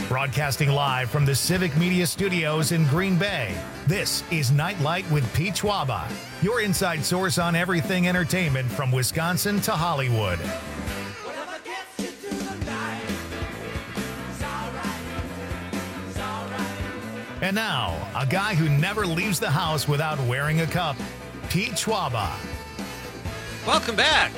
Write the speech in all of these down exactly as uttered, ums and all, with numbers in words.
Broadcasting live from the Civic Media Studios in Green Bay, this is Nightlight with Pete Schwaba, your inside source on everything entertainment from Wisconsin to Hollywood. And now, a guy who never leaves the house without wearing a cup, Pete Schwaba. Welcome back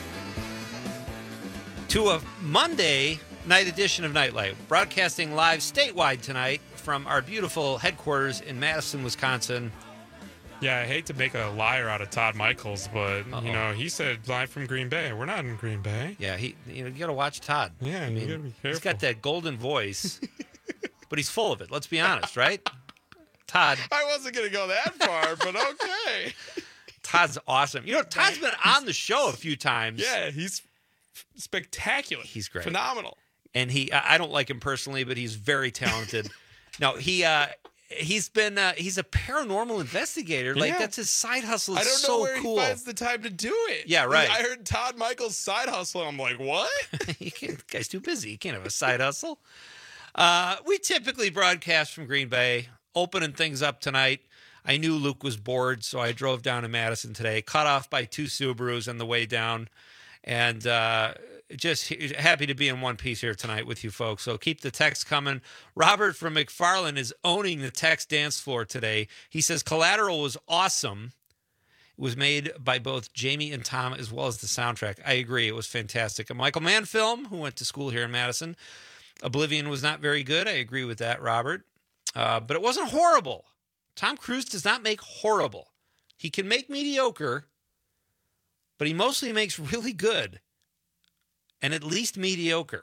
to a Monday night edition of Nightlight, broadcasting live statewide tonight from our beautiful headquarters in Madison, Wisconsin. Yeah, I hate to make a liar out of Todd Michaels, but, Uh-oh. you know, he said live from Green Bay. We're not in Green Bay. Yeah, he. You know, you got to watch Todd. Yeah, I you mean, got to be careful. he's got that golden voice, but he's full of it. Let's be honest, right? Todd. I wasn't going to go that far, but okay. Todd's awesome. You know, Todd's been on the show a few times. Yeah, he's spectacular. He's great. Phenomenal. And he, I don't like him personally, but he's very talented. No, he, uh, he's been, uh, he's a paranormal investigator. Like Yeah. that's his side hustle. It's I don't so know where cool. he finds the time to do it. Yeah, right. I heard Todd Michaels' side hustle. I'm like, what? he can't, the guy's too busy. He can't have a side hustle. Uh, we typically broadcast from Green Bay, opening things up tonight. I knew Luke was bored, so I drove down to Madison today, cut off by two Subarus on the way down, and uh, just happy to be in one piece here tonight with you folks. So keep the text coming. Robert from McFarland is owning the text dance floor today. He says Collateral was awesome. It was made by both Jamie and Tom as well as the soundtrack. I agree. It was fantastic. A Michael Mann film, who went to school here in Madison. Oblivion was not very good. I agree with that, Robert. Uh, but it wasn't horrible. Tom Cruise does not make horrible. He can make mediocre, but he mostly makes really good. And at least mediocre.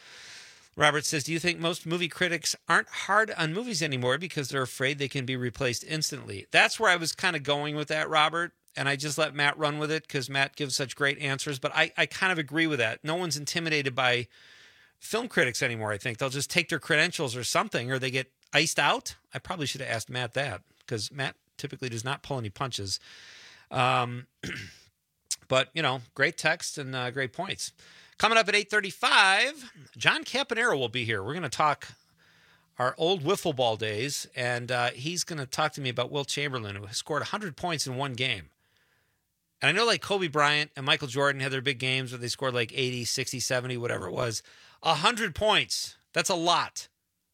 Robert says, do you think most movie critics aren't hard on movies anymore because they're afraid they can be replaced instantly? That's where I was kind of going with that, Robert. And I just let Matt run with it because Matt gives such great answers. But I, I kind of agree with that. No one's intimidated by film critics anymore, I think. They'll just take their credentials or something, or they get iced out. I probably should have asked Matt that because Matt typically does not pull any punches. Um, but, you know, great text and uh, great points. Coming up at eight thirty-five, John Campanaro will be here. We're going to talk our old wiffle ball days, and uh, he's going to talk to me about Wilt Chamberlain, who scored one hundred points in one game. And I know like Kobe Bryant and Michael Jordan had their big games where they scored like eighty, sixty, seventy, whatever it was. one hundred points. That's a lot.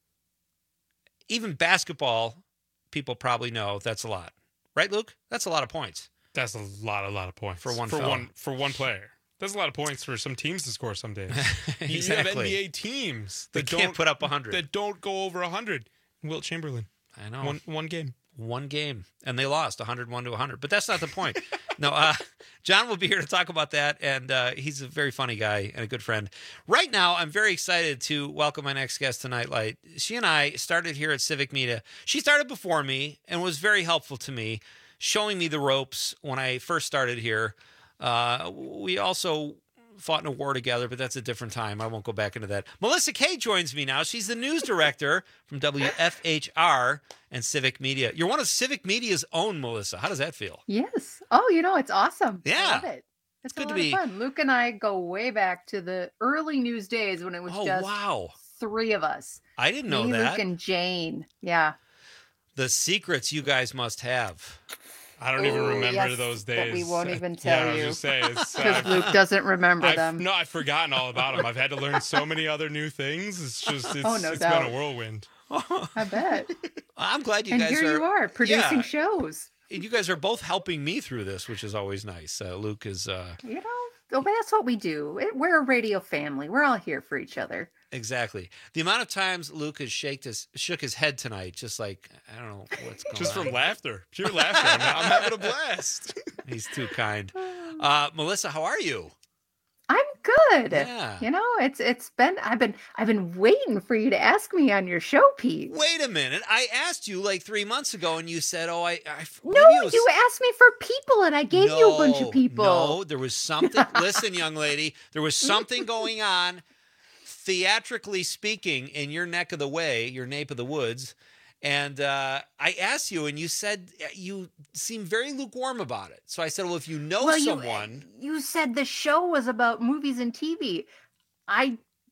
Even basketball people probably know that's a lot. Right, Luke? That's a lot of points. That's a lot, a lot of points. For one for fella. one for one player. That's a lot of points for some teams to score some days. Exactly. You have N B A teams They that can't don't put up one hundred. That don't go over one hundred. Wilt Chamberlain. I know. One one game. One game. And they lost one hundred one to one hundred. But that's not the point. No, uh, John will be here to talk about that. And uh, he's a very funny guy and a good friend. Right now, I'm very excited to welcome my next guest to Nightlight. She and I started here at Civic Media. She started before me and was very helpful to me, showing me the ropes when I first started here. Uh, we also fought in a war together, but that's a different time. I won't go back into that. Melissa Kay joins me now. She's the news director from W F H R and Civic Media. You're one of Civic Media's own, Melissa. How does that feel? Yes. Oh, you know, it's awesome. Yeah. I love it. It's Good a to lot be- of fun. Luke and I go way back to the early news days when it was Oh, just wow. three of us. I didn't know Me, that. Luke, and Jane. Yeah. The secrets you guys must have. I don't even Oh, remember yes, those but days. we won't even Yeah, tell I was you. just saying, it's, Because uh, Luke doesn't remember I've, them. No, I've forgotten all about them. I've had to learn so many other new things. It's just, it's, Oh, no it's doubt. been a whirlwind. I bet. I'm glad you and guys here are. you are producing Yeah. shows. You guys are both helping me through this, which is always nice. Uh, Luke is uh, You know, oh, but that's what we do. It, we're a radio family. We're all here for each other. exactly the amount of times Luke has shaked his, shook his head tonight, just like I don't know what's going Just on. from laughter. Pure laughter. I'm, I'm having a blast. He's too kind. Uh, Melissa, how are you? I'm good. Yeah. You know, it's it's been I've been I've been waiting for you to ask me on your show, Pete. Wait a minute. I asked you like three months ago, and you said, "Oh, I." I No, maybe it was- you asked me for people, and I gave you a bunch No, of people. No, there was something. Listen, young lady, there was something going on, theatrically speaking, in your neck of the way, your nape of the woods. And uh, I asked you, and you said you seemed very lukewarm about it. So I said, well, if you know well, someone. You, you said the show was about movies and T V. I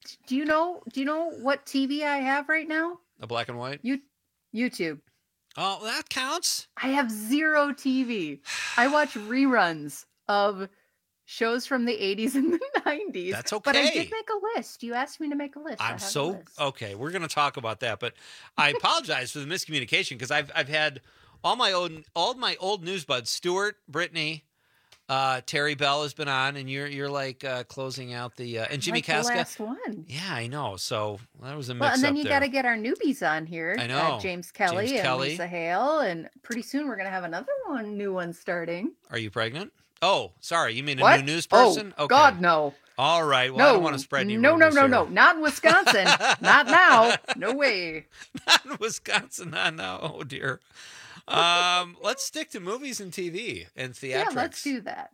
Do you know? Do you know what T V I have right now? A black and white. You, YouTube. Oh, that counts. I have zero T V. I watch reruns of shows from the eighties and the nineties. That's okay. But I did make a list. You asked me to make a list. I I'm have a so list. okay. We're going to talk about that, but I apologize for the miscommunication because I've I've had all my old all my old news buds. Stuart, Brittany, uh, Terry Bell has been on, and you're you're like uh, closing out the uh, and Jimmy Like the Casca. last one. Yeah, I know. So that was a mix Well, and then up you there. got to get our newbies on here. I know. Uh, James Kelly James and Kelly. Lisa Hale, and pretty soon we're gonna have another one, new one starting. Are you pregnant? Oh, sorry. You mean a What? new news person? Oh, Okay. God, no. All right. Well, no, I don't want to spread any no, no, rumors no, here. no, not in Wisconsin. Not now. No way. Not in Wisconsin. Not now. Oh dear. Um, let's stick to movies and T V and theatrics. Yeah, let's do that.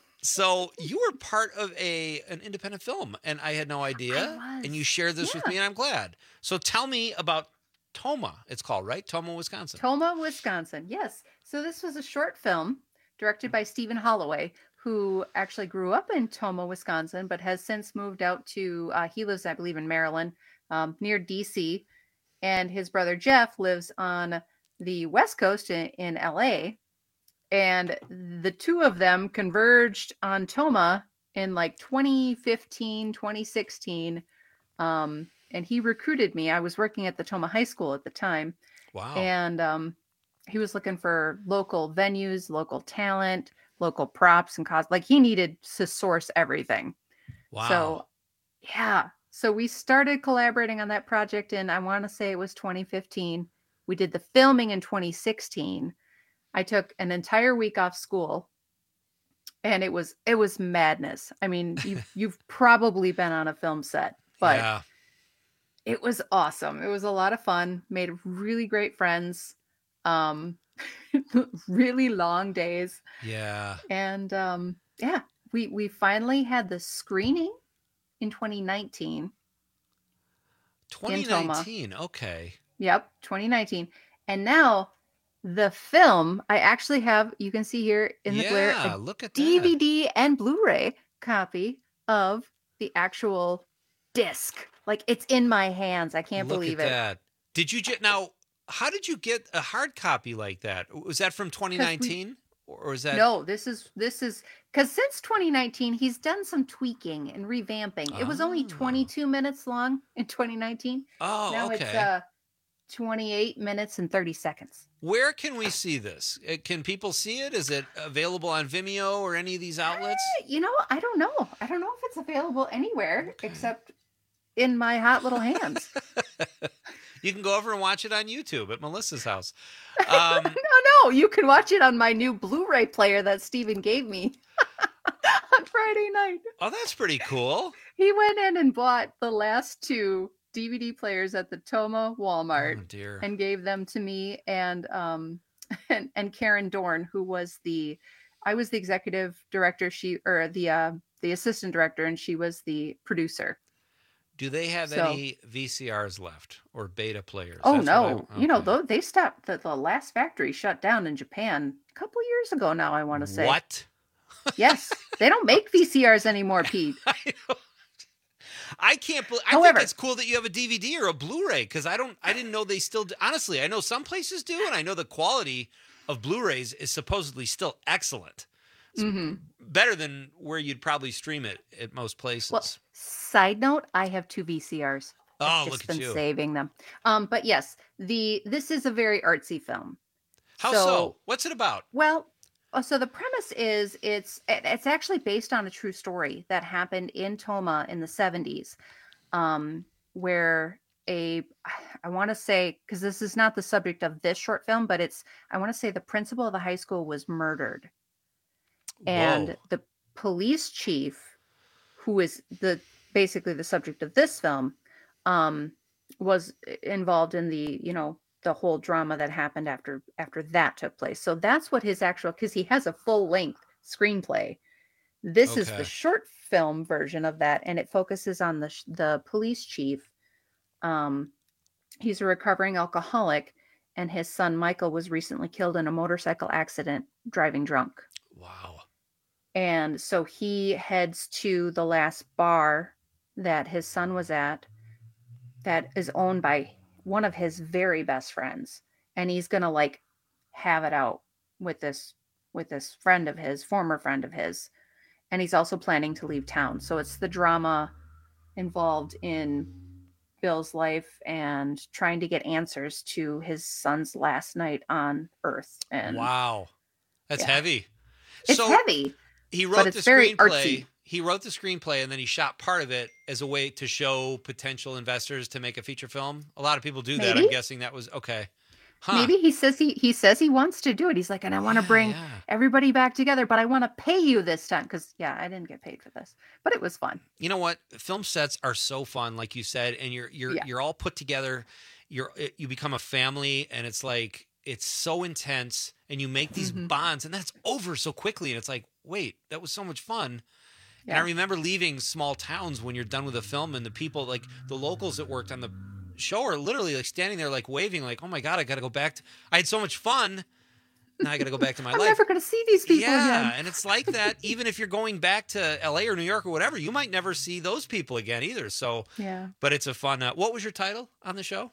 So you were part of a an independent film, and I had no idea. I was. And you shared this with Yeah. me, and I'm glad. So tell me about Toma. It's called, right? Toma, Wisconsin. Toma, Wisconsin. Yes. So this was a short film directed by Stephen Holloway, who actually grew up in Toma, Wisconsin, but has since moved out to, uh, he lives, I believe, in Maryland, um, near D C. And his brother Jeff lives on the West Coast in, in L A. And the two of them converged on Toma in like twenty fifteen, twenty sixteen. Um, and he recruited me. I was working at the Toma High School at the time. Wow. And um, he was looking for local venues, local talent, local props and cost. Like he needed to source everything. wow. So, yeah. So we started collaborating on that project in, I want to say it was twenty fifteen. We did the filming in twenty sixteen. I took an entire week off school, and it was it was madness. I mean, you've you've probably been on a film set, but yeah. it was awesome. It was a lot of fun. Made really great friends. Um, really long days. Yeah. And um, yeah, we we finally had the screening in twenty nineteen. twenty nineteen. Okay. Yep, twenty nineteen. And now the film, I actually have, you can see here in the glare, Yeah. a Look at that. D V D and Blu-ray copy of the actual disc. Like it's in my hands. I can't Look believe at it. that. Did you just now? How did you get a hard copy like that? Was that from twenty nineteen, or was that? No, this is this is because since twenty nineteen, he's done some tweaking and revamping. It was only Oh. twenty-two minutes long in twenty nineteen. Oh, now okay. it's uh twenty-eight minutes and thirty seconds. Where can we see this? Uh, Can people see it? Is it available on Vimeo or any of these outlets? Eh, You know, I don't know. I don't know if it's available anywhere except in my hot little hands. You can go over and watch it on YouTube at Melissa's house. Um, no, no, you can watch it on my new Blu-ray player that Steven gave me on Friday night. oh, that's pretty cool. He went in and bought the last two D V D players at the Toma Walmart Oh dear. and gave them to me and um and, and Karen Dorn, who was the I was the executive director, she or the uh the assistant director, and she was the producer. Do they have So- any V C Rs left or beta players? Oh That's no, what I- you know, okay. though they stopped the, the last factory shut down in Japan a couple years ago now, I want to say. What? Yes. They don't make V C Rs anymore, Pete. I don't- I can't believe. I However- think it's cool that you have a D V D or a Blu-ray because I don't. I didn't know they still. Do, honestly, I know some places do, and I know the quality of Blu-rays is supposedly still excellent. It's hmm better than where you'd probably stream it at most places. Well, side note, I have two V C Rs. oh, I've look just at been you! saving them. Um, but yes, the this is a very artsy film. How so, so- What's it about? Well, uh, so the premise is it's it- it's actually based on a true story that happened in Toma in the seventies, um, where a I want to say because this is not the subject of this short film, but it's I want to say the principal of the high school was murdered, and Whoa. the police chief, who is the basically the subject of this film, um, was involved in the you know the whole drama that happened after after that took place. So that's what his actual because he has a full length screenplay. This is Okay. the short film version of that, and it focuses on the sh- the police chief. Um, he's a recovering alcoholic, and his son Michael was recently killed in a motorcycle accident driving drunk. Wow. And so he heads to the last bar that his son was at that is owned by one of his very best friends, and he's gonna like have it out with this with this friend of his, former friend of his, and he's also planning to leave town. So it's the drama involved in Bill's life and trying to get answers to his son's last night on Earth. And Wow. That's Yeah. heavy. it's so heavy. he but wrote it's the very screenplay. artsy. He wrote the screenplay and then he shot part of it as a way to show potential investors to make a feature film. A lot of people do that. I'm Maybe. guessing that was okay. Huh. Maybe he says he he says he wants to do it. He's like, and I want to Yeah, bring yeah. everybody back together, but I want to pay you this time because yeah, I didn't get paid for this, but it was fun. You know what? Film sets are so fun, like you said, and you're you're Yeah. you're all put together. You're it- you become a family, and it's like it's so intense, and you make these Mhm. bonds, and that's over so quickly. And it's like, wait, that was so much fun. And I Yeah. remember leaving small towns when you're done with a film, and the people, like the locals that worked on the show, are literally like standing there, like waving, like, "Oh my god, I got to go back. To, I had so much fun. Now I got to go back to my I'm life." never going to see these people Yeah, again. and it's like that. Even if you're going back to L A or New York or whatever, you might never see those people again either. So, Yeah. but it's a fun. Uh, what was your title on the show?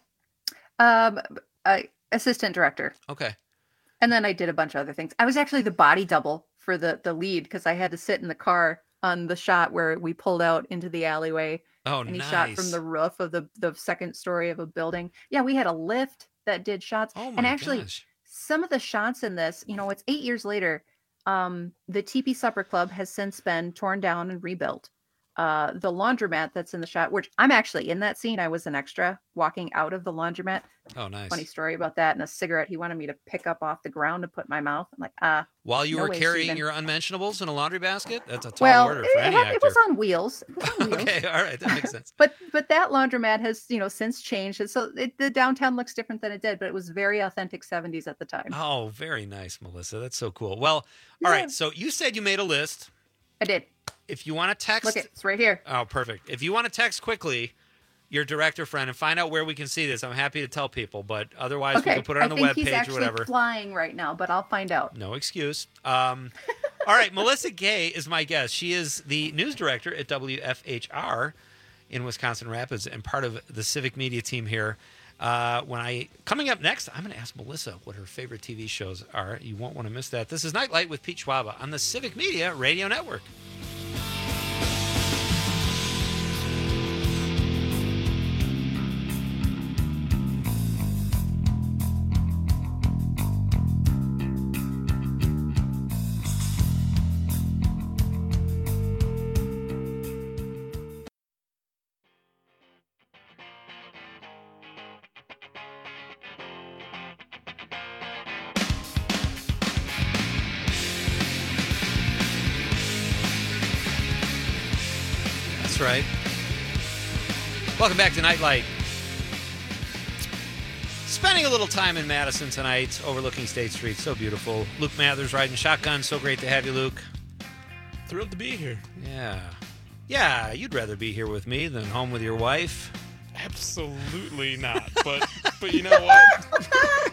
Um, uh, assistant director, Okay. and then I did a bunch of other things. I was actually the body double for the the lead because I had to sit in the car on the shot where we pulled out into the alleyway, Oh, and he nice. shot from the roof of the the second story of a building. Yeah, we had a lift that did shots, Oh my and actually gosh. some of the shots in this, you know, it's eight years later. Um, the Teepee Supper Club has since been torn down and rebuilt. Uh, the laundromat that's in the shot, which I'm actually in that scene. I was an extra walking out of the laundromat. Oh, nice. Funny story about that. And a cigarette he wanted me to pick up off the ground and put in my mouth. I'm like, ah, While you no were way, carrying Stephen. your unmentionables in a laundry basket, that's a tall well, order it, for it any had- actor. it was on wheels. It was on wheels. Okay, all right, that makes sense. But but that laundromat has, you know, since changed. And so it, the downtown looks different than it did, but it was very authentic seventies at the time. Oh, very nice, Melissa. That's so cool. Well, all Yeah. right. So you said you made a list. I did. If you want to text, Look, it, it's right here. oh, perfect. If you want to text quickly your director friend and find out where we can see this, I'm happy to tell people. But otherwise, we Okay. can put it on I the think web he's page or actually whatever. flying right now, but I'll find out. No excuse. Um, all right, Melissa Gay is my guest. She is the news director at W F H R in Wisconsin Rapids and part of the civic media team here. Uh, when I coming up next, I'm going to ask Melissa what her favorite T V shows are. You won't want to miss that. This is Nightlight with Pete Schwaba on the Civic Media Radio Network. That's right. Welcome back to Nightlight. Spending a little time in Madison tonight, overlooking State Street. So beautiful. Luke Mathers riding shotgun. So great to have you, Luke. Thrilled to be here. Yeah. Yeah, you'd rather be here with me than home with your wife. Absolutely not. But but you know what?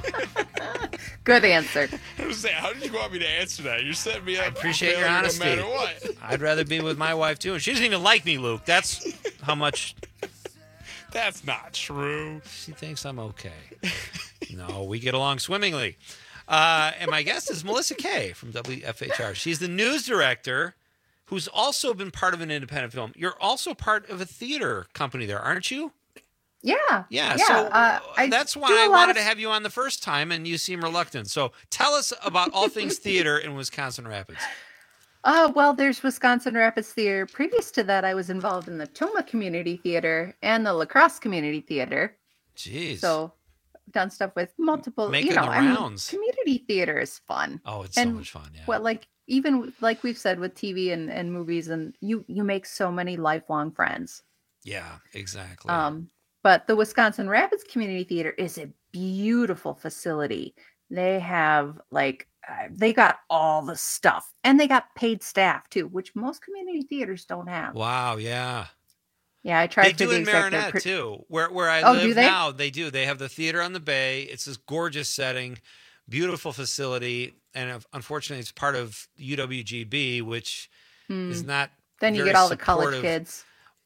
Good answer. I was saying, how did you want me to answer that? You set me up. appreciate your failing honesty. No matter what. I'd rather be with my wife, too. And she doesn't even like me, Luke. That's how much That's not true. she thinks I'm okay. No, we get along swimmingly. Uh, and my guest is Melissa Kay from W F H R. She's the news director who's also been part of an independent film. You're also part of a theater company there, aren't you? Yeah. Yeah, Yeah. so uh, I that's why do a I lot wanted of- to have you on the first time, and you seem reluctant. So tell us about all things theater in Wisconsin Rapids. Uh, well, there's Wisconsin Rapids Theater. Previous to that, I was involved in the Toma Community Theater and the La Crosse Community Theater. Jeez. So I've done stuff with multiple, Making you know, the I mean, rounds. community theater is fun. oh, it's so and much fun. Yeah. Well, like even like we've said with T V and, and movies, and you you make so many lifelong friends. yeah, exactly. Um, but the Wisconsin Rapids Community Theater is a beautiful facility. They have like uh, they got all the stuff, and they got paid staff too, which most community theaters don't have. wow. Yeah. Yeah, I tried They to do the in executive Marinette pro- too, where where I Oh, do live they? now. They do. They have the theater on the bay. It's this gorgeous setting, beautiful facility, and uh, unfortunately, it's part of U W G B, which Hmm. is not. Then you very get all the college supportive. kids.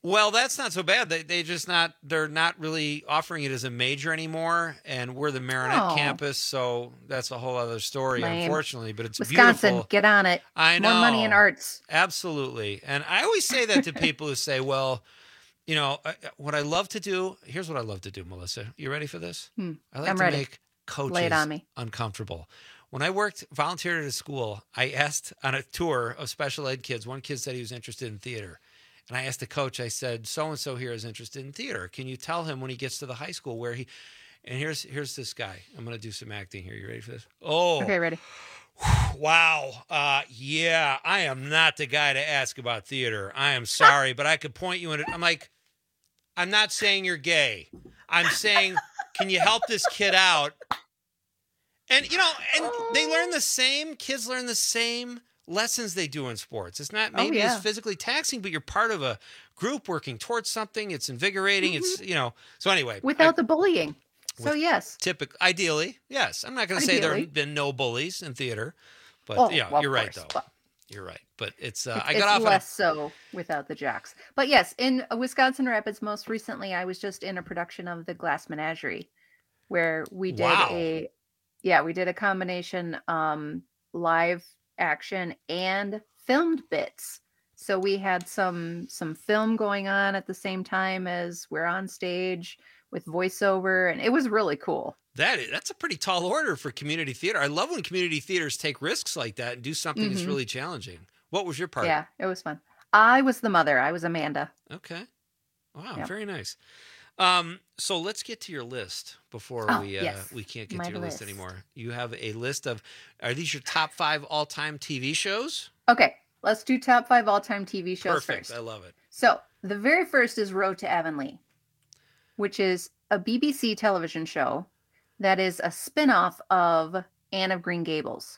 Well, that's not so bad. They they just not they're not really offering it as a major anymore, and we're the Marinette Oh. campus, so that's a whole other story, Lame. unfortunately. But it's Wisconsin, beautiful. get on it. I know. More money in arts. Absolutely. And I always say that to people who say, "Well, you know, I- what I love to do." Here's what I love to do, Melissa. You ready for this? Hmm. I like I'm to ready. make coaches Lay it on me. uncomfortable. When I worked volunteered at a school, I asked on a tour of special ed kids. One kid said he was interested in theater. And I asked the coach, I said, so-and-so here is interested in theater. Can you tell him when he gets to the high school where he, and here's here's this guy. I'm going to do some acting here. You ready for this? Oh, Okay, ready. wow. Uh, yeah, I am not the guy to ask about theater. I am sorry, but I could point you in it. I'm like, I'm not saying you're gay. I'm saying, can you help this kid out? And, you know, and they learn the same, kids learn the same lessons they do in sports. It's not Oh, maybe yeah. as physically taxing, but you're part of a group working towards something. It's invigorating. Mm-hmm. It's, you know, so anyway. Without the bullying. So With- yes. Typically, ideally, yes. I'm not going to say there Ideally. have been no bullies in theater, but Oh, yeah, well, of you're right, course, though. but You're right. But it's, uh, It's, I got it's off on a less so without the jocks. But yes, in Wisconsin Rapids, most recently, I was just in a production of The Glass Menagerie, where we did Wow. a, yeah, we did a combination um, live action and filmed bits. So we had some some film going on at the same time as we're on stage with voiceover, and it was really cool. That is, that's a pretty tall order for community theater. I love when community theaters take risks like that and do something that's Mhm. really challenging. What was your part? Yeah, it was fun. I was the mother. I was Amanda. Okay. Wow, Yep. very nice. Um, so let's get to your list before Oh, we uh, yes, we can't get my to your list list. anymore. You have a list of are these your top five all time T V shows? Okay, let's do top five all-time T V shows Perfect. first. I love it. So the very first is Road to Avonlea, which is a B B C television show that is a spin-off of Anne of Green Gables.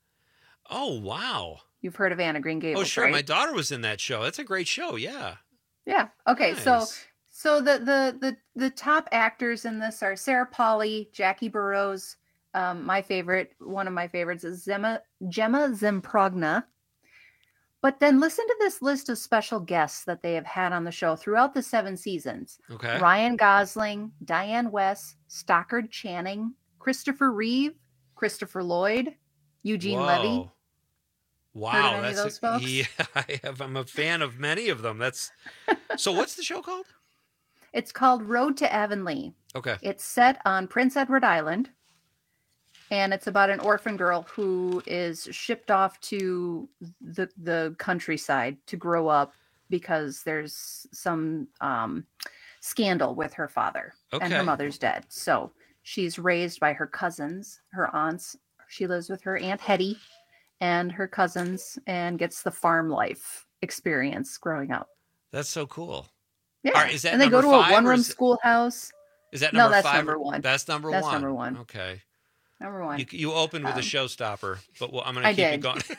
Oh wow. You've heard of Anne of Green Gables, Oh sure. right? My daughter was in that show. That's a great show. Yeah. Yeah. Okay. So Nice. so the the the the top actors in this are Sarah Polley, Jackie Burrows. Um, my favorite, one of my favorites is Gemma Gemma Zemprogna. But then listen to this list of special guests that they have had on the show throughout the seven seasons. Okay. Ryan Gosling, Diane West, Stockard Channing, Christopher Reeve, Christopher Lloyd, Eugene Levy. Whoa. Wow, Heard of any of that's those folks? yeah. I have. I'm a fan of many of them. That's so. What's the show called? It's called Road to Avonlea. Okay. It's set on Prince Edward Island, and it's about an orphan girl who is shipped off to the the countryside to grow up because there's some um, scandal with her father, and her Okay. mother's dead. So she's raised by her cousins, her aunts. She lives with her Aunt Hetty and her cousins, and gets the farm life experience growing up. That's so cool. Yeah, All right, is that and they go number to a five, or one-room is it- schoolhouse. Is that No, number that's five? number one. That's number That's one. number one. Okay. Number one. You, you opened with Um, a showstopper, but well, I'm going to I keep it did. going.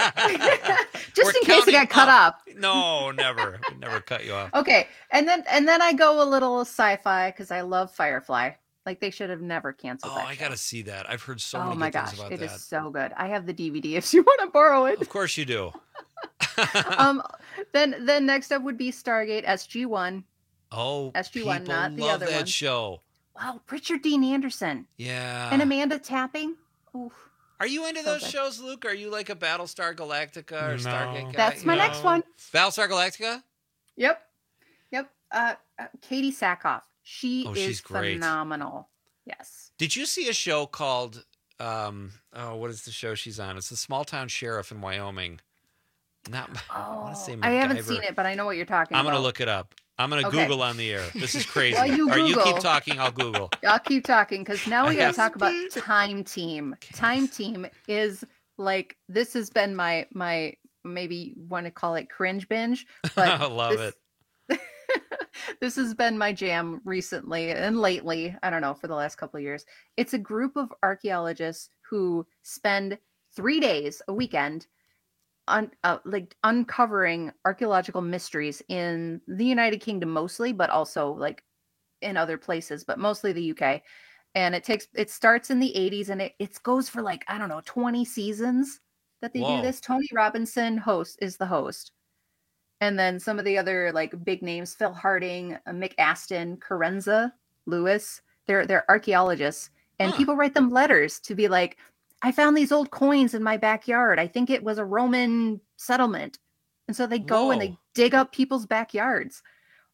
Just We're in case it counting got cut up. off. No, never. Would never cut you off. Okay, and then and then I go a little sci-fi because I love Firefly. Like they should have never canceled Oh, that. I show. got to see that. I've heard so Oh many my good gosh, things about it is that. so good. I have the D V D if you want to borrow it. Of course you do. um, then then next up would be Stargate S G one. oh, S G one, people not the love other that one. show. Wow, Richard Dean Anderson Yeah. and Amanda Tapping. Oof. Are you into So those good. shows, Luke? Are you like a Battlestar Galactica or No. Stargate guy? That's my No. next one. Battlestar Galactica? Yep, yep. Uh, uh, Katie Sackhoff. She Oh, is she's great. phenomenal. Yes. Did you see a show called um oh what is the show she's on? It's the small town sheriff in Wyoming. Not I Oh, want to say I haven't MacGyver. seen it, but I know what you're talking I'm about. gonna look it up. I'm gonna Okay. Google on the air. This is crazy. While you Or you keep Google- talking, I'll Google. I'll keep talking because now we I got to have- talk about Time Team. Okay. Time Team is like this has been my my maybe want to call it cringe binge, but I love this, it. this has been my jam recently and lately. I don't know, for the last couple of years. It's a group of archaeologists who spend three days a weekend on uh, like uncovering archaeological mysteries in the United Kingdom mostly, but also like in other places, but mostly the U K. And it takes it starts in the eighties and it, it goes for like, I don't know, twenty seasons that they Whoa. do this. Tony Robinson host is the host. And then some of the other like big names, Phil Harding, uh, Mick Aston, Carenza, Lewis, they're they're archaeologists. And Huh. people write them letters to be like, I found these old coins in my backyard. I think it was a Roman settlement. And so they go and they Whoa. dig up people's backyards,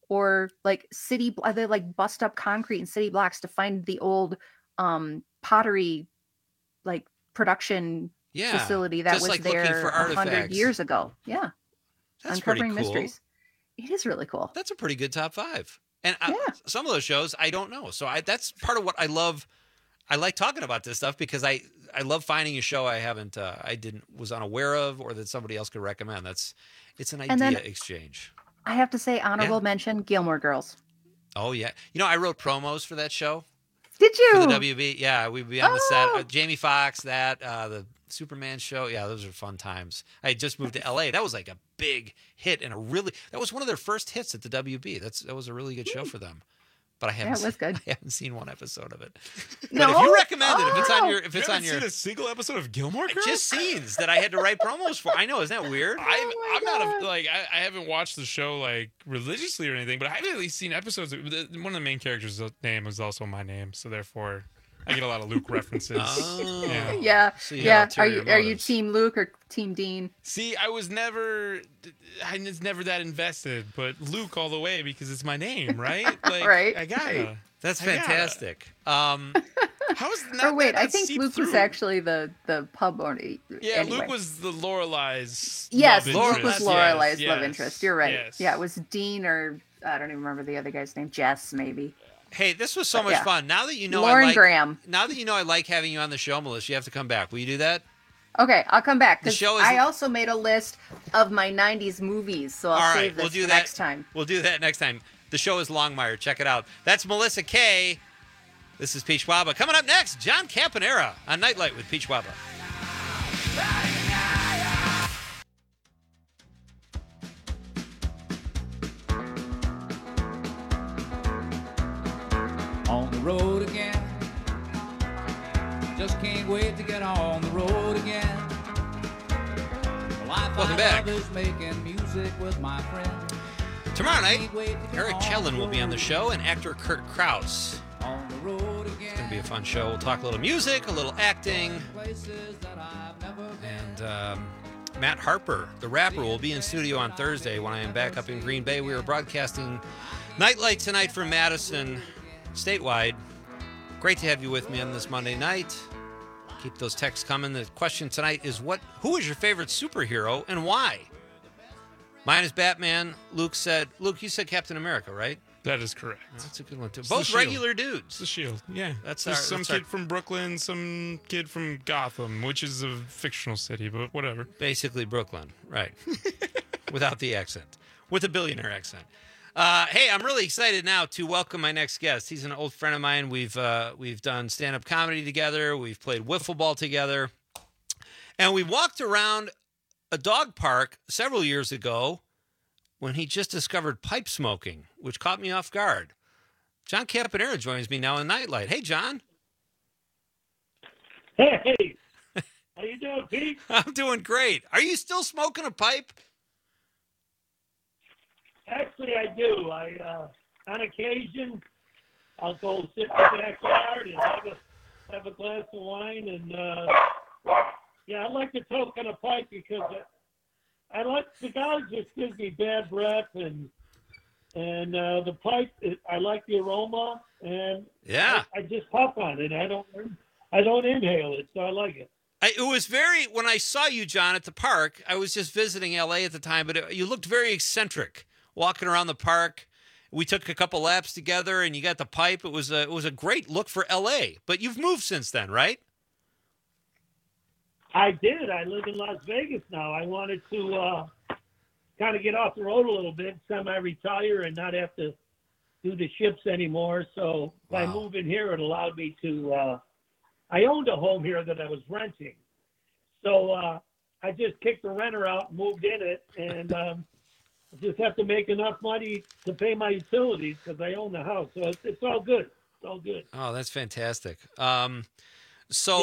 or like city, they like bust up concrete in city blocks to find the old um, pottery like production Yeah. facility that just was like looking there for a hundred artifacts. years ago. Yeah. That's pretty Uncovering cool. mysteries. It is really cool. That's a pretty good top five. And I, Yeah. some of those shows I don't know. So I, that's part of what I love. I like talking about this stuff because I, I love finding a show I haven't, uh, I didn't, was unaware of, or that somebody else could recommend. That's, it's an idea And then- exchange. I have to say, honorable Yeah. mention, Gilmore Girls. Oh yeah. You know, I wrote promos for that show Did you? for the W B. Yeah. We'd be on the set. Oh. Uh, Jamie Foxx, that, uh, the Superman show. Yeah. Those are fun times. I had just moved to L A. That was like a big hit and a really, that was one of their first hits at the W B. That's, that was a really good show for them. But I haven't, it was seen, good. I haven't seen one episode of it. But No? if you recommend it, if it's on Oh. your, if You it's haven't on your, seen a single episode of Gilmore Girls? just scenes that I had to write promos for. I know, isn't that weird? I've, Oh my I'm not God. a, like I, I haven't watched the show like religiously or anything, but I've at least seen episodes. Of, the, one of the main characters' name is also my name, so therefore I get a lot of Luke references. Oh. Yeah. Yeah. So you Yeah. have Are ulterior you are you motives. team Luke or team Dean? See, I was never, I was never that invested, but Luke all the way because it's my name, right? Like, Right, I gotta. right. That's I gotta. fantastic. Um, How is not Or wait, that I not think seep Luke was through? actually the the pub owner. Yeah, anyway. Luke was the Lorelai's. Yes, love Luke interest. was Yes, Lorelai's love yes, interest. You're right. yes. Yeah, it was Dean or I don't even remember the other guy's name. Jess, maybe. hey, this was so much Yeah. fun. Now that you know, Lauren I like, Graham. now that you know, I like having you on the show, Melissa. You have to come back. Will you do that? Okay, I'll come back The because show is- I also made a list of my nineties movies, so I'll All save right, this we'll do for that next time. We'll do that next time. The show is Longmire. Check it out. That's Melissa Kay. This is Peach Waba. Coming up next, John Campanera on Nightlight with Peach Waba. On the road again. Just can't wait to get on the road again. Well, I Welcome find back. others making music with my friends. Tomorrow night, Can't wait to get Eric on Chellen will be on the road. show, and actor Kurt Krause. On the road again. It's going to be a fun show. We'll talk a little music, a little acting, Places that I've never been. and um, Matt Harper, the rapper, will be in studio on Thursday when I am back up in Green Bay. We are broadcasting Nightlight tonight from Madison, statewide. Great to have you with me on this Monday night. Keep those texts coming. The question tonight is, what? Who is your favorite superhero and why? Mine is Batman. Luke said, Luke, you said Captain America, right? That is correct. That's a good one, too. the Both Shield. regular It's dudes. the Shield. Yeah, That's There's our- some that's kid our- from Brooklyn, some kid from Gotham, which is a fictional city, but whatever. Basically Brooklyn, right. Without the accent. With a billionaire accent. Uh, hey, I'm really excited now to welcome my next guest. He's an old friend of mine. We've uh, we've done stand-up comedy together. We've played wiffle ball together. And we walked around a dog park several years ago when he just discovered pipe smoking, which caught me off guard. John Campanera joins me now in Nightlight. Hey, John. Hey, how you doing, Pete? I'm doing great. Are you still smoking a pipe? Actually, I do. I, uh, on occasion, I'll go sit in the backyard and have a have a glass of wine, and uh, yeah, I like to toke on a pipe because I, I like cigars just gives me bad breath, and and uh, the pipe, it, I like the aroma, and Yeah. I, I just puff on it. I don't I don't inhale it, so I like it. I, it was very, when I saw you, John, at the park, I was just visiting L A at the time, but it, you looked very eccentric walking around the park. We took a couple laps together and you got the pipe. It was a, it was a great look for L A, but you've moved since then, right? I did. I live in Las Vegas now. I wanted to uh, kind of get off the road a little bit, semi-retire, and not have to do the ships anymore. So by Wow. moving here, it allowed me to. Uh, I owned a home here that I was renting, so uh, I just kicked the renter out, and moved in it, and um, I just have to make enough money to pay my utilities because I own the house. So it's, it's all good. It's all good. Oh, that's fantastic. Um, so Yeah.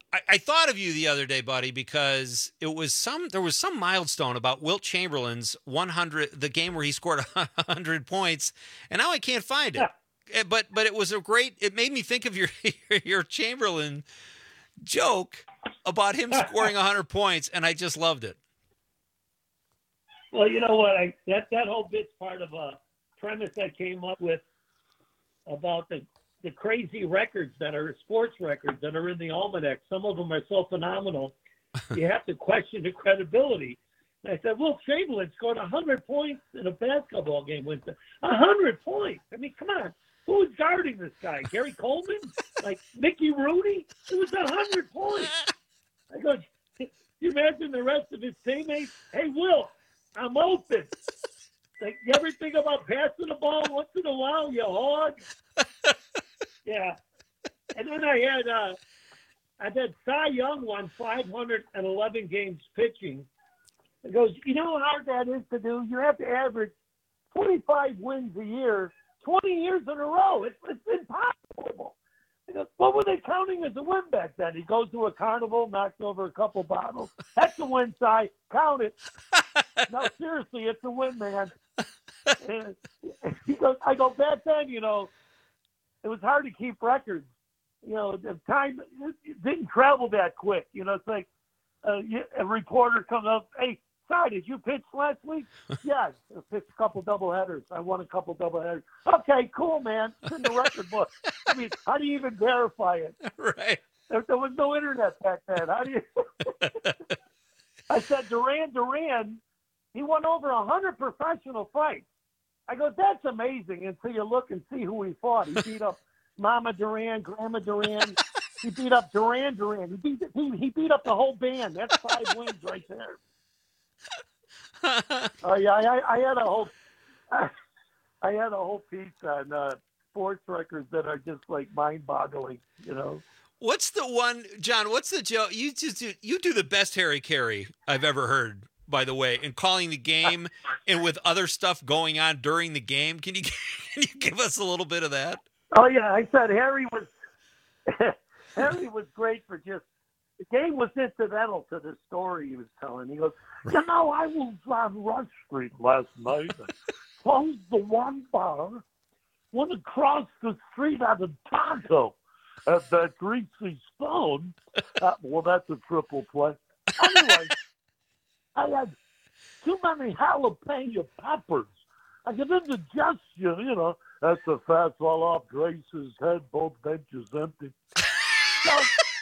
I, I thought of you the other day, buddy, because it was some there was some milestone about Wilt Chamberlain's one hundred, the game where he scored one hundred points, and now I can't find it. Eh, But but it was a great. It made me think of your your Chamberlain joke about him scoring one hundred points, and I just loved it. Well, you know what? I that that whole bit's part of a premise I came up with about the the crazy records that are sports records that are in the almanac. Some of them are so phenomenal, you have to question the credibility. And I said, well, Chamberlain scored one hundred points in a basketball game. One hundred points. I mean, come on. Who was guarding this guy? Gary Coleman? Like Mickey Rooney? It was one hundred points. I go, you imagine the rest of his teammates? Hey, Will, I'm open. Like, you ever think about passing the ball once in a while, you hog? Yeah. And then I had uh, I had Cy Young won five hundred eleven games pitching. It goes, you know how hard that is to do? You have to average twenty-five wins a year, twenty years in a row. It's, it's impossible. He goes, what were they counting as a win back then? He goes to a carnival, knocks over a couple bottles. That's a win, Cy. Count it. No, seriously, it's a win, man. And he goes, I go, back then, you know, it was hard to keep records. You know, the time it didn't travel that quick. You know, it's like uh, a reporter comes up, hey, Cy, did you pitch last week? Yes, I pitched a couple doubleheaders. I won a couple doubleheaders. Okay, cool, man. It's in the record book. I mean, how do you even verify it? Right. There, there was no internet back then. How do you? I said, Duran Duran, he won over one hundred professional fights. I go, that's amazing until you look and see who he fought. He beat up Mama Duran, Grandma Duran. He beat up Duran Duran. He beat, he, he beat up the whole band. That's five wins right there. Oh, yeah, I, I had a whole I, I had a whole piece on uh, sports records that are just like mind-boggling, you know. What's the one, John? What's the joke? You just do, you do the best Harry Carey I've ever heard, by the way, in calling the game and with other stuff going on during the game. Can you can you give us a little bit of that? Oh yeah, I said Harry was Harry was great for just the game was incidental to the story he was telling. He goes, you know, I was on Rush Street last night and closed the one bar, went across the street at a taco at that Greasy Stone. Uh, well, that's a triple play. Anyway, I had too many jalapeno peppers. I get indigestion, you know. That's a fastball off Grace's head, both benches empty. So,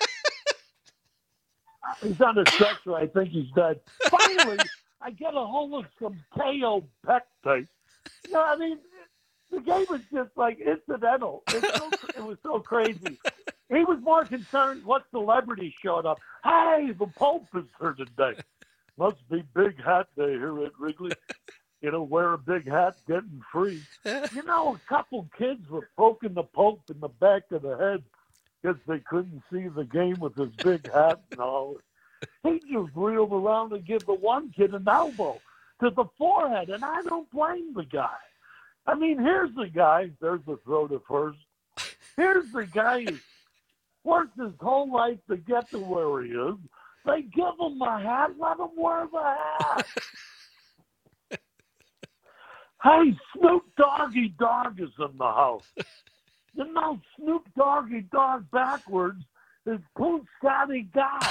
he's on a stretcher. I think he's dead. Finally, I get a hold of some K O Pectate. You know, I mean, the game was just like incidental. It's so, it was so crazy. He was more concerned what celebrity showed up. Hey, the Pope is here today. Must be Big Hat Day here at Wrigley. You know, wear a big hat, getting free. You know, a couple kids were poking the Pope in the back of the head because they couldn't see the game with his big hat and all. He just reeled around and give the one kid an elbow to the forehead, and I don't blame the guy. I mean, here's the guy. There's the throw to first. Here's the guy who worked his whole life to get to where he is. They give him a hat, let him wear the hat. Hey, Snoop Doggy Dogg is in the house. You know, Snoop Doggy Dogg backwards is Pooh Scotty Guy.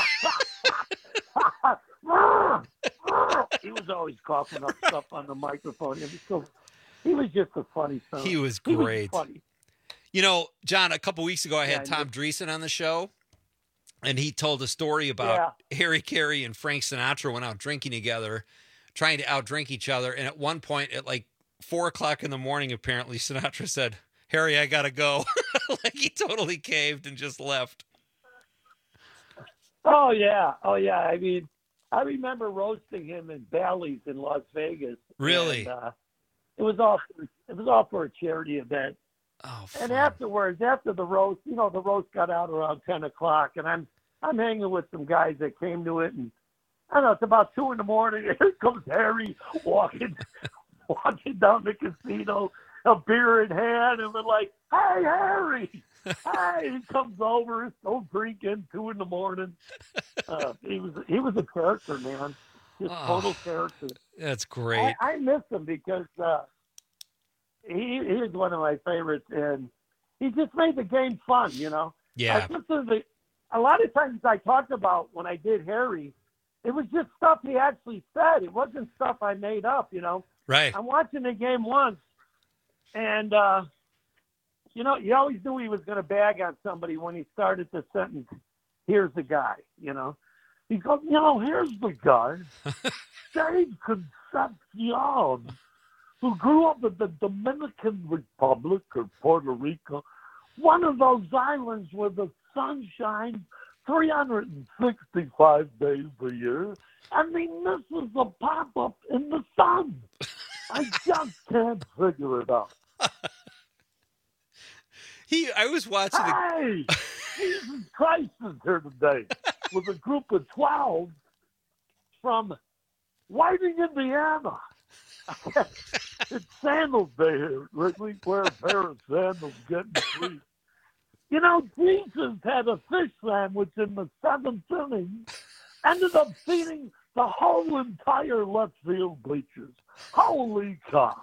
He was always coughing up stuff on the microphone. He was, so, he was just a funny son. He was He great. was funny. You know, John, a couple weeks ago I had Yeah, Tom Dreesen on the show, and he told a story about Harry Carey and Frank Sinatra went out drinking together, trying to outdrink each other. And at one point, at like four o'clock in the morning, apparently, Sinatra said, Harry, I gotta go. Like he totally caved and just left. Oh, yeah. Oh, yeah. I mean, I remember roasting him in Bally's in Las Vegas. Really? And, uh, it was all for, it was all for a charity event. Oh, And fun. afterwards, after the roast, you know, the roast got out around ten o'clock, and I'm I'm hanging with some guys that came to it, and I don't know, it's about two in the morning. Here comes Harry walking walking down the casino, a beer in hand, and we're like, "Hey, Harry, Hi, he comes over, no drinking, two in the morning. Uh, he was he was a character, man. Just Oh, total character. That's I, great. I miss him because uh, he he was one of my favorites, and he just made the game fun. You know, Yeah. I think the, a lot of times I talked about when I did Harry, it was just stuff he actually said. It wasn't stuff I made up. You know, Right. I'm watching the game once, and uh, you know, you always knew he was going to bag on somebody when he started the sentence. Here's the guy. You know, he goes, you know, here's the guy. Dave Concepcion, who grew up in the Dominican Republic or Puerto Rico, one of those islands where the sun shines three hundred sixty-five days a year, and he misses a pop-up in the sun. I just can't figure it out. He. I was watching. The, Hey, Jesus Christ is here today with a group of twelve from Whiting, Indiana. It's sandals day here. Wrigley, wear a pair of sandals, getting free. You know, Jesus had a fish sandwich in the seventh inning, ended up feeding the whole entire left field bleachers. Holy cow.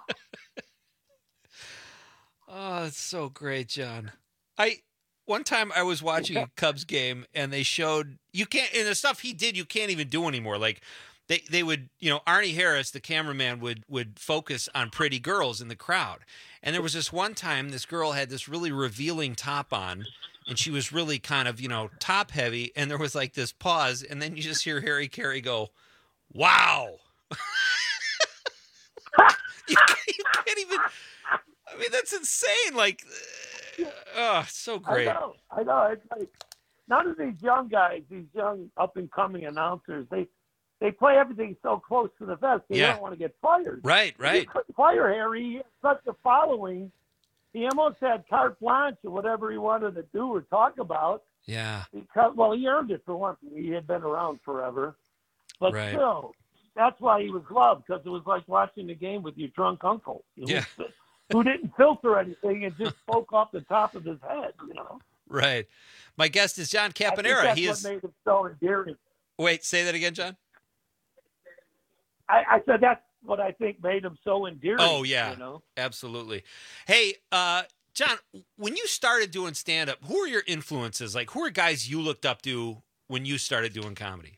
oh, it's so great, John. I one time I was watching a Cubs game and they showed you can't and the stuff he did you can't even do anymore. Like they they would you know Arnie Harris, the cameraman, would would focus on pretty girls in the crowd. And there was this one time this girl had this really revealing top on. And she was really kind of, you know, top heavy. And there was like this pause. And then you just hear Harry Carey go, wow. you, can't, you can't even. I mean, that's insane. Like, uh, oh, so great. I know. I know. It's like, none of these young guys, these young up-and-coming announcers, they they play everything so close to the vest. They Yeah. don't want to get fired. Right, right. You couldn't fire Harry. He had such a following. He almost had carte blanche or whatever he wanted to do or talk about. Yeah. Because, well, he earned it for one thing. He had been around forever. But Right. still, that's why he was loved, because it was like watching the game with your drunk uncle. Who, Yeah. who didn't filter anything and just spoke off the top of his head, you know. Right. My guest is John I think Caponera. that's He what is. made him so endearing. Wait, say that again, John. I, I said that's what I think made him so endearing. Oh, yeah. You know? Absolutely. Hey, uh, John, when you started doing stand-up, who are your influences? Like, who are guys you looked up to when you started doing comedy?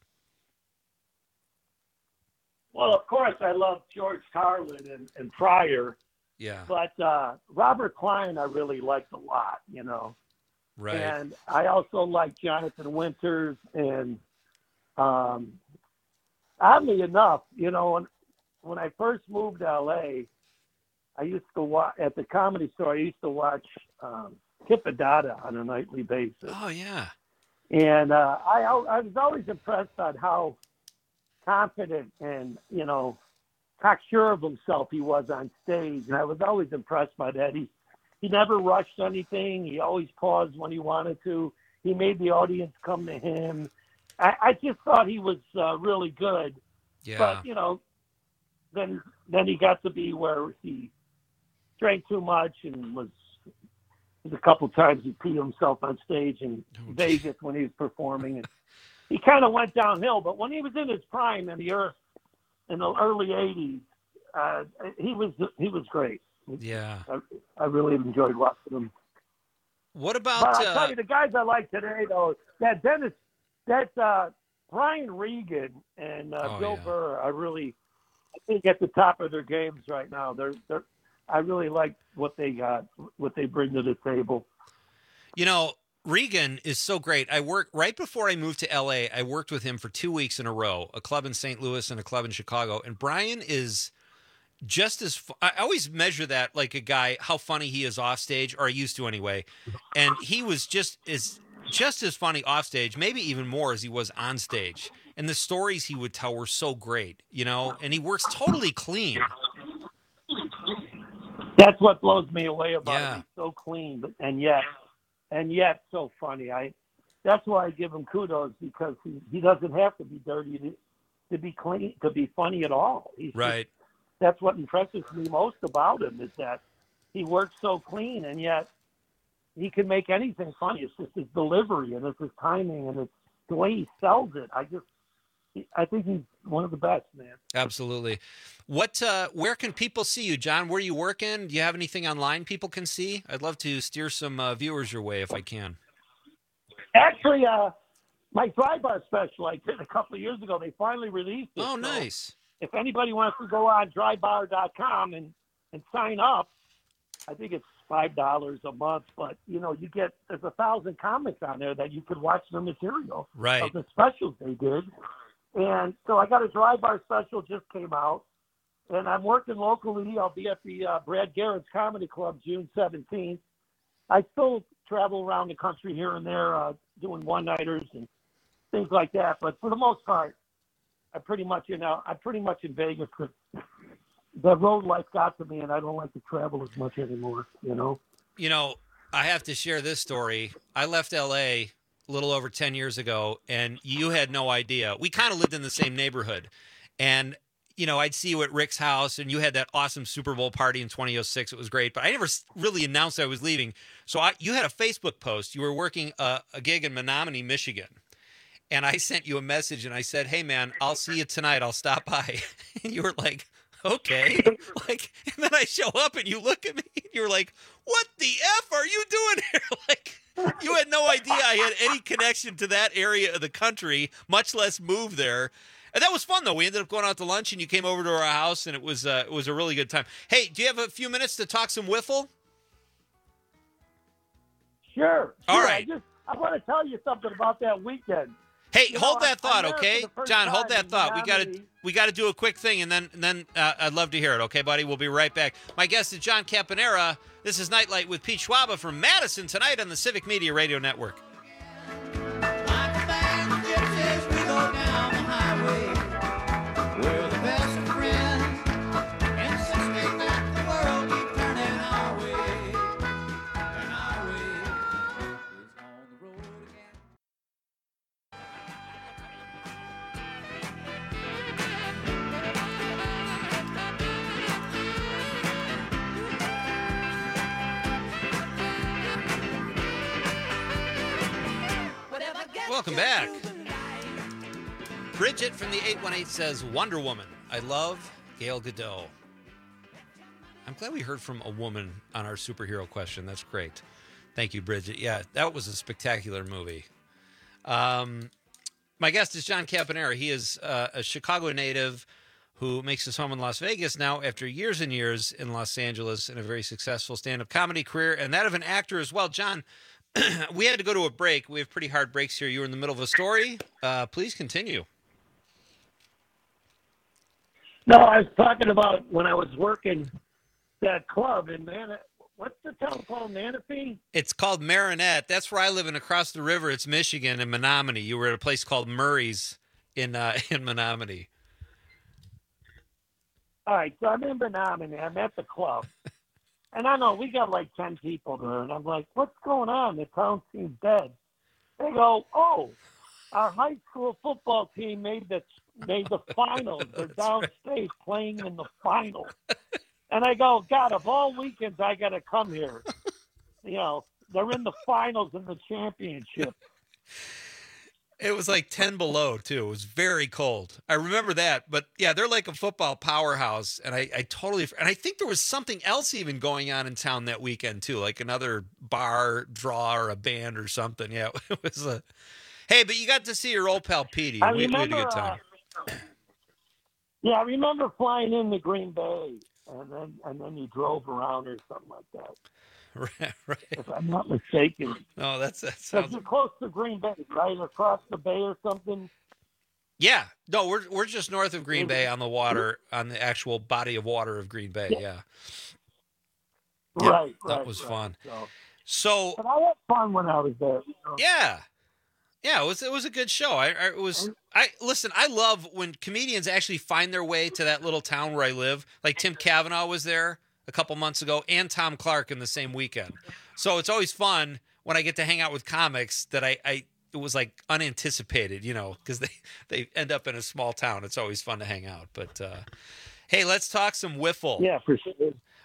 Well, of course, I love George Carlin and, and Pryor, Yeah. but uh, Robert Klein I really liked a lot, you know. Right. And I also like Jonathan Winters. And um, oddly enough, you know, when, when I first moved to L A, I used to watch, at the Comedy Store, I used to watch um, Kip Adada on a nightly basis. Oh, yeah. And uh, I, I was always impressed on how confident and, you know, cocksure of himself he was on stage. And I was always impressed by that. He, he never rushed anything. He always paused when he wanted to. He made the audience come to him. I, I just thought he was uh, really good. Yeah. But, you know, then then he got to be where he drank too much and was a couple times he peed himself on stage in Oh, geez. Vegas when he was performing. And he kind of went downhill. But when he was in his prime in the earth in the early eighties, uh, he was he was great. Yeah. I, I really enjoyed watching him. What about But I'll uh, tell you, the guys I like today, though, that Dennis, that uh, Brian Regan and uh, Oh, Bill yeah. Burr are really, I think, at the top of their games right now. They're, they're, I really like what they got, what they bring to the table. You know, Regan is so great. I worked right before I moved to L A. I worked with him for two weeks in a row, a club in Saint Louis and a club in Chicago. And Brian is just as fu- I always measure that like a guy, how funny he is off stage, or I used to anyway. And he was just as just as funny off stage, maybe even more as he was on stage. And the stories he would tell were so great, you know. And he works totally clean. That's what blows me away about Yeah. him. He's so clean, but and yet, and yet so funny. I, that's why I give him kudos, because he, he doesn't have to be dirty to, to be clean, to be funny at all. He's just- Right. that's what impresses me most about him, is that he works so clean, and yet he can make anything funny. It's just his delivery and it's his timing and it's the way he sells it. I just, I think he's one of the best, man. Absolutely. What? Uh, where can people see you, John? Where are you working? Do you have anything online people can see? I'd love to steer some uh, viewers your way if I can. Actually, uh, my dry bar special I did a couple of years ago, they finally released it. Oh, So nice. if anybody wants to go on dry bar dot com and, and sign up, I think it's five dollars a month. But, you know, you get, there's a thousand comics on there that you could watch the material Right. of the specials they did. And so I got a dry bar special just came out. And I'm working locally. I'll be at the uh, Brad Garrett's Comedy Club June seventeenth. I still travel around the country here and there uh, doing one-nighters and things like that. But for the most part, I pretty much, you know, I'm pretty much in Vegas because the road life got to me, and I don't like to travel as much anymore, you know? You know, I have to share this story. I left L A a little over ten years ago, and you had no idea. We kind of lived in the same neighborhood. And, you know, I'd see you at Rick's house, and you had that awesome Super Bowl party in twenty oh six. It was great. But I never s- really announced I was leaving. So I, you had a Facebook post. You were working a, a gig in Menominee, Michigan. And I sent you a message, and I said, hey, man, I'll see you tonight. I'll stop by. And you were like, okay. Like, and then I show up, and you look at me, and you're like, what the F are you doing here? Like, you had no idea I had any connection to that area of the country, much less move there. And that was fun, though. We ended up going out to lunch, and you came over to our house, and it was uh, it was a really good time. Hey, do you have a few minutes to talk some wiffle? Sure. All sure. right. I just, I want to tell you something about that weekend. Hey, You hold know, that I'm thought, there for okay, the first John? Hold time that in thought. We got to Menominee. we got to do a quick thing, and then and then uh, I'd love to hear it. Okay, buddy? We'll be right back. My guest is John Campanera. This is Nightlight with Pete Schwaba from Madison tonight on the Civic Media Radio Network. Like a band of gypsies, we go down the highway. We're the best of friends, insisting that the world keep turning our way. And our way is on the road again. Welcome back. Bridget from the eight one eight says, Wonder Woman. I love Gal Gadot. I'm glad we heard from a woman on our superhero question. That's great. Thank you, Bridget. Yeah, that was a spectacular movie. Um, my guest is John Campanera. He is uh, a Chicago native who makes his home in Las Vegas now after years and years in Los Angeles and a very successful stand-up comedy career and that of an actor as well. John, we had to go to a break. We have pretty hard breaks here. You were in the middle of a story. Uh, please continue. No, I was talking about when I was working that club in Man. What's the town called? Manatee? It's called Marinette. That's where I live, and across the river, it's Michigan in Menominee. You were at a place called Murray's in uh, in Menominee. All right, so I'm in Menominee. I'm at the club. And I know we got like ten people there. And I'm like, what's going on? The town seems dead. They go, oh, our high school football team made the, made the finals. They're downstate playing in the finals. And I go, God, of all weekends, I got to come here. You know, they're in the finals in the championship. It was like ten below, too. It was very cold. I remember that. But, yeah, they're like a football powerhouse. And I, I totally – and I think there was something else even going on in town that weekend, too, like another bar draw or a band or something. Yeah, it was a – hey, but you got to see your old pal Petey. I We, we had a remember, good time. uh, yeah, I remember flying into Green Bay, and then and then you drove around or something like that, Right, right. if I'm not mistaken. No, that's that Because sounds. you're close to Green Bay, right? Across the bay or something. Yeah, no, we're we're just north of Green Bay on the water, on the actual body of water of Green Bay. Yeah, Yeah, Right, that right, was right. fun. So, So but I had fun when I was there. You know? yeah, yeah, it was it was a good show. I, I it was I listen. I love when comedians actually find their way to that little town where I live. Like Tim Cavanaugh was there a couple months ago, and Tom Clark in the same weekend. So it's always fun when I get to hang out with comics that I, I it was like unanticipated, you know, because they they end up in a small town. It's always fun to hang out. But uh, hey, let's talk some wiffle. Yeah, for sure.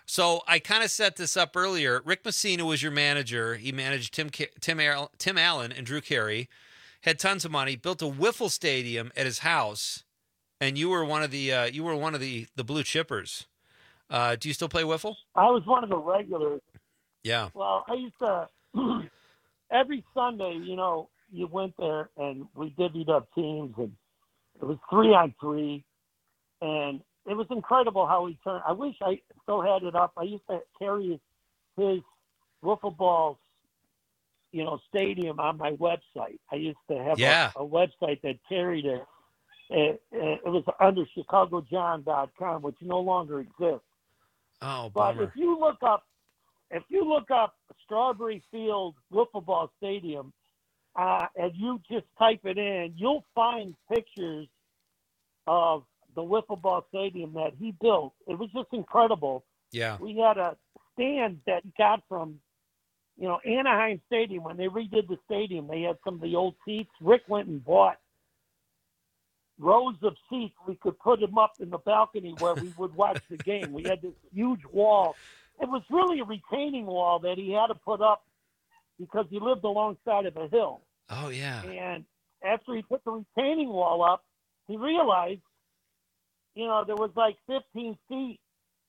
So I kind of set this up earlier. Rick Messina was your manager. He managed Tim Ca- Tim Al- Tim Allen and Drew Carey. Had tons of money. Built a wiffle stadium at his house, and you were one of the uh, you were one of the the blue chippers. Uh, do you still play wiffle? I was one of the regulars. Yeah. Well, I used to every Sunday. You know, you went there and we divvied up teams, and it was three on three, and it was incredible how he turned. I wish I still had it up. I used to carry his wiffle balls, you know, stadium on my website. I used to have Yeah. a, a website that carried it. It, it was under Chicago John dot com, which no longer exists. Oh, But bummer. if you look up, if you look up Strawberry Field Wiffle Ball Stadium, uh, and you just type it in, you'll find pictures of the Wiffle Ball Stadium that he built. It was just incredible. Yeah. We had a stand that he got from, you know, Anaheim Stadium. When they redid the stadium, they had some of the old seats. Rick went and bought rows of seats. We could put them up in the balcony where we would watch the game. We had this huge wall. It was really a retaining wall that he had to put up because he lived alongside of a hill. Oh, yeah. And after he put the retaining wall up, he realized, you know, there was like fifteen feet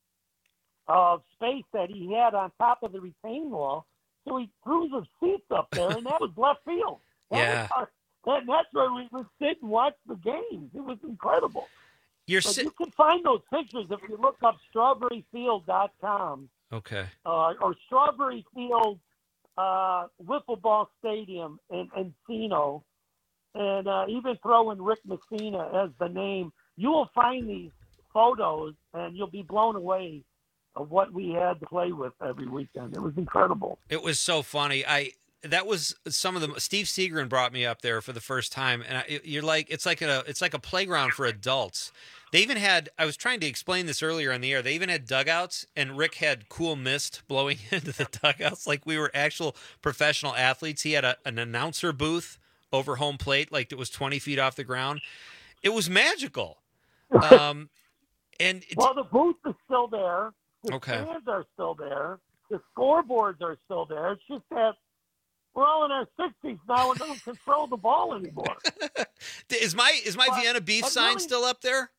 of space that he had on top of the retaining wall. So he threw the seats up there, and that was left field. That Yeah. was our, that, that's where we would sit and watch the games. It was incredible. You're But si- you can find those pictures if you look up strawberry field dot com okay. uh, or Strawberry Field uh, Wiffle Ball Stadium in Encino, and uh, even throw in Rick Messina as the name. You will find these photos, and you'll be blown away of what we had to play with every weekend. It was incredible. It was so funny. I that was some of the Steve Seagren brought me up there for the first time, and I, you're like it's like a it's like a playground for adults. They even had I was trying to explain this earlier on the air. They even had dugouts, and Rick had cool mist blowing into the dugouts like we were actual professional athletes. He had a, an announcer booth over home plate, like it was twenty feet off the ground. It was magical. Um, and it, Well, the booth is still there. The Okay. stands are still there. The scoreboards are still there. It's just that we're all in our sixties now and don't control the ball anymore. is my is my But- Vienna beef but sign really- still up there?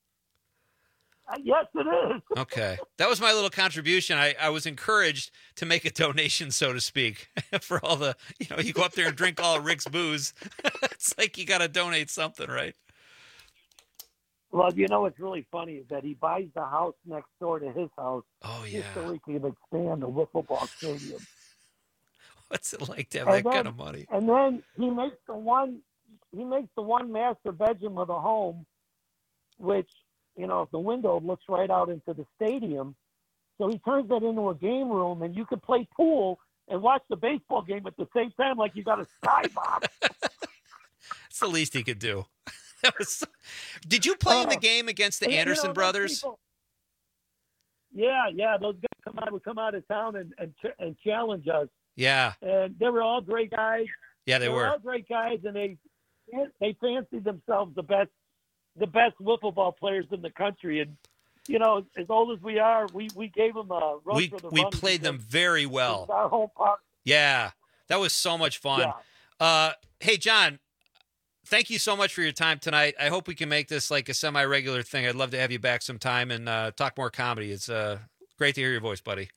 Uh, yes, it is. Okay. That was my little contribution. I, I was encouraged to make a donation, so to speak, for all the, you know, you go up there and drink all of Rick's booze. It's like you got to donate something, right? Well, you know what's really funny is that he buys the house next door to his house Oh, yeah. just so he can expand the wiffle ball stadium. What's it like to have And that then- kind of money? And then he makes the one he makes the one master bedroom of the home, which, you know, the window looks right out into the stadium. So he turns that into a game room, and you can play pool and watch the baseball game at the same time like you got a skybox. It's the least he could do. That was so- Did you play in the Uh, game against the And, you know, Anderson those brothers? people- yeah, yeah, those guys come out would come out of town and and, ch- and challenge us, Yeah. and they were all great guys. Yeah, they They were were. all great guys, and they they fancied themselves the best the best wiffle ball players in the country. And you know, as old as we are, we, we gave them a run We for the we money played them because very it was well. our home park. Yeah. That was so much fun. Yeah. Uh, hey, John, thank you so much for your time tonight. I hope we can make this like a semi-regular thing. I'd love to have you back sometime and uh, talk more comedy. It's uh, great to hear your voice, buddy.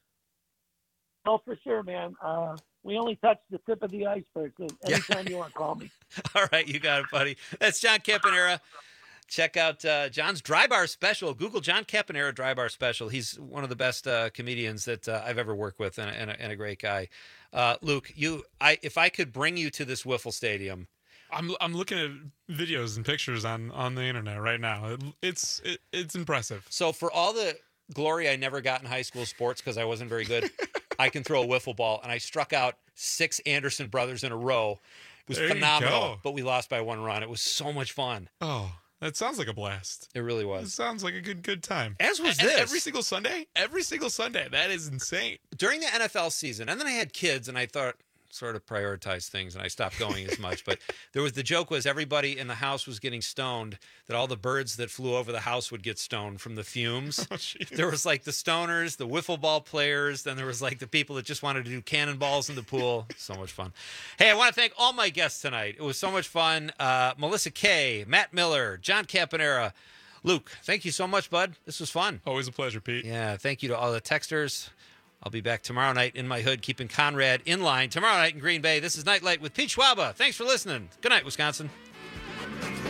Oh, for sure, man. Uh, we only touched the tip of the iceberg. So Yeah. anytime you want to call me. All right, you got it, buddy. That's John Campanera. Check out uh, John's Dry Bar Special. Google John Campanera Dry Bar Special. He's one of the best uh, comedians that uh, I've ever worked with, and, and, a, and a great guy. Uh, Luke, you, I, if I could bring you to this wiffle stadium, I'm I'm looking at videos and pictures on, on the internet right now. It, it's it, it's impressive. so for all the glory I never got in high school sports because I wasn't very good, I can throw a wiffle ball, and I struck out six Anderson brothers in a row. It was There you phenomenal, go. but we lost by one run. It was so much fun. Oh, that sounds like a blast. It really It was. sounds like a good good time. As was And this. every single Sunday. Every single Sunday. That is insane. During the N F L season, and then I had kids, and I thought, sort of prioritized things, and I stopped going as much. But there was the joke was everybody in the house was getting stoned, that all the birds that flew over the house would get stoned from the fumes. Oh, jeez. There was like the stoners, the wiffle ball players, then there was like the people that just wanted to do cannonballs in the pool. So much fun. Hey, I want to thank all my guests tonight. It was so much fun. Uh, Melissa Kay, Matt Miller, John Campanera, Luke, thank you so much, bud. This was fun. Always a pleasure, Pete. Yeah, thank you to all the texters. I'll be back tomorrow night in my hood, keeping Conrad in line. Tomorrow night in Green Bay, this is Nightlight with Pete Schwaba. Thanks for listening. Good night, Wisconsin.